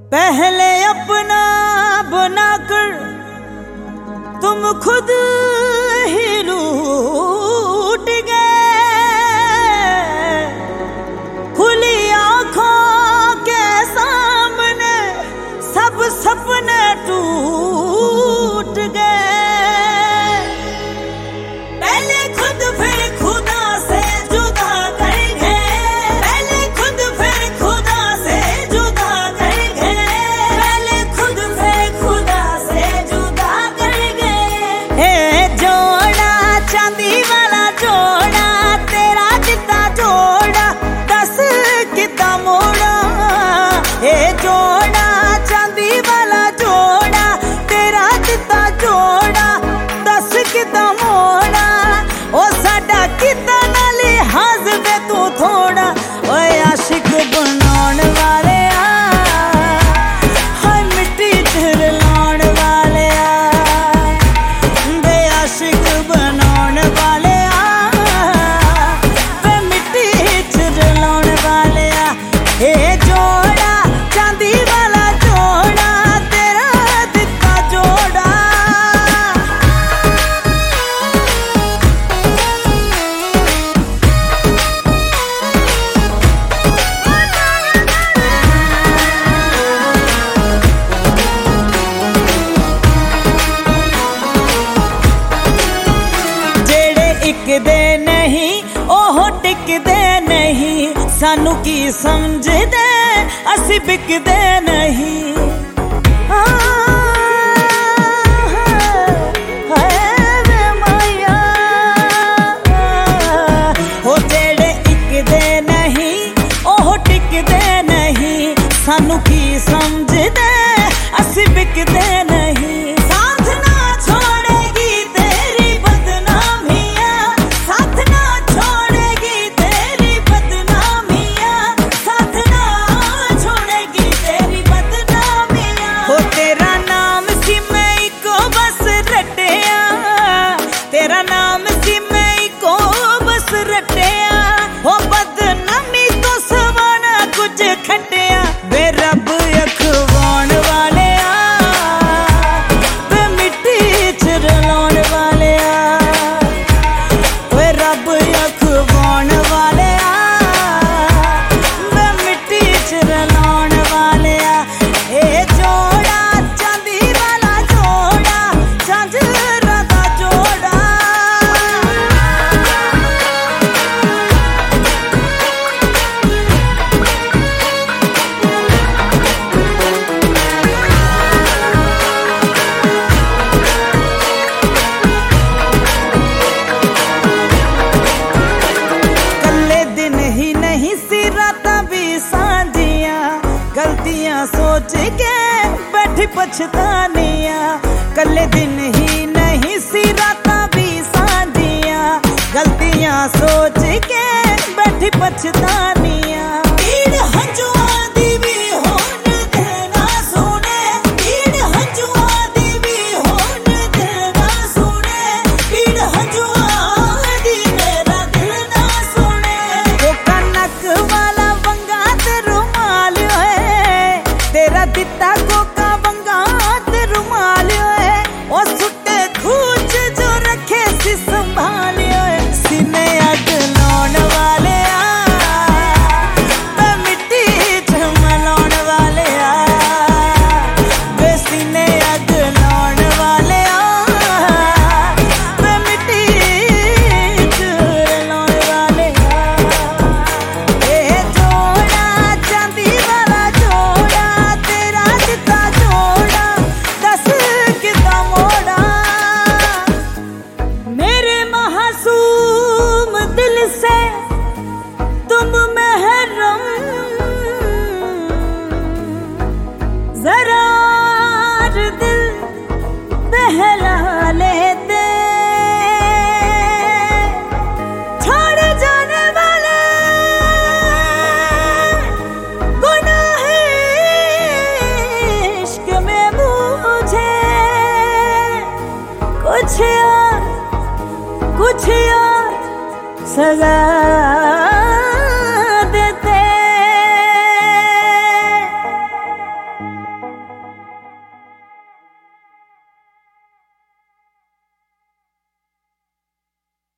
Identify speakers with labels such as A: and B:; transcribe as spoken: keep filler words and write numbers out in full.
A: पहले अपना बनाकर तुम खुद ही लूट गए। खुली आंखों के सामने सब सपने टूट गए। पहले खुद फिर खुदा से जुदा कर गए। पहले खुद फिर खुदा से जुदा कर गए। पहले खुद फिर खुदा से जुदा कर गए। हे जोड़ा चांदी वाला जोड़ा, तेरा जितना जोड़ा दस कितना मोड़ा। हे जोड़ा चांदी वाला जोड़ा, तेरा जितना जोड़ा दस कितना मोड़ा। ओ साडा कितना ना लिहाज वे तू थोड़ा। ओए आशिक बनाउण वाले आ, हाय मिट्टी च रलाउण वाले आ। वे आशिक बनाउण वाले आ, वे मिट्टी च रलाउण वाले आ। हे जोड़ा चांदी वाला जोड़ा, तेरा दिता जोड़ा। टिकदे नहीं ओह टिकदे नहीं, सानू की समझदे असी बिकदे नहीं। हो जेड़े टिकदे नहीं ओह टिकदे नहीं, सानू की समझदे असी बिकदे नहीं। साथ ना छोड़ेगी तेरी बदनामियां, साथ ना छोड़ेगी तेरी बदनामियां, साथ ना छोड़ेगी तेरी बदनामियां। हो तेरा नाम सी मैं को बस रटिया, तेरा नाम सी मैं को बस रटिया। हो बदनामी तो सवाना कुछ खटिया। वे रब अखवाण वाले आ, वे मिट्टी च रलाउण वाले आ। वे रब अखवाण वाले आ, वे मिट्टी च रलाउण वाले आ। ए जोड़ा चांदी वाला जोड़ा, झांझरा दा जोड़ा। कल्ले दिन ही नहीं सी रातां भी सांझियां, गलतियां सोच के बैठी पछतानियां। कल्ले दिन ही नहीं सी रातां भी सांझियां, गलतियां सोच के बैठी पछतानियां। पीड़ हंजुआं दी भी होण देना सुने, पीड़ हंजुआं दी भी होण देना सुने, पीड़ हंजुआं दी मेरा दिल ना सुने। वो कनक वाला वंगा ते रुमाल होए, तेरा दिता कोका वंगा ते रुमाल होए। ओ सुट्टे खूच जो रखे सी संभाल होए। सीने अग लाउण वाले आ, वे मिट्टी च मलाउण वाले आ। वे सीने अग लाउण वाले आ, वे मिट्टी च रलाउण वाले आ। ए जोड़ा चांदी वाला जोड़ा, तेरा दिता जोड़ा दस कितना मोड़ा। मेरे मासूम दिल से तुम महरम, जरा दिल बहला लेते। छोड़ जाने वाले गुनाह इश्क में मुझे कुछ और कुछ और सजा